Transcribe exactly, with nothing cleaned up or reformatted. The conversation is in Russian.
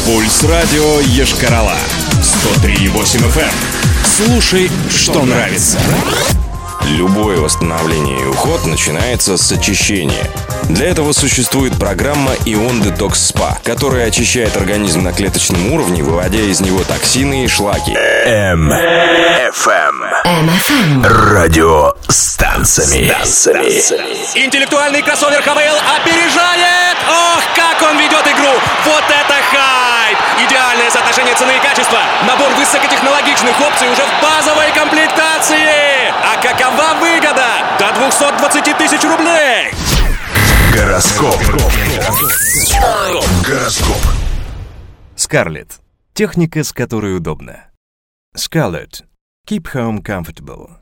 Пульс-радио Йошкар-Ола. сто три и восемь эф эм. Слушай, что нравится. Любое восстановление и уход начинается с очищения. Для этого существует программа Ion Detox Spa, которая очищает организм на клеточном уровне, выводя из него токсины и шлаки. эм эф эм. эм эф эм. Радиостанциями. Интеллектуальный кроссовер ха вэ эл опережает! Ох, как он ведет игру! Вот это хайп! Идеальное соотношение цены и качества. Набор высокотехнологичных опций уже в базовой комплектации. А какова выгода? До двухсот двадцати тысяч рублей! Гороскоп. Гороскоп. Scarlett. Техника, с которой удобно. Scarlett. Keep home comfortable.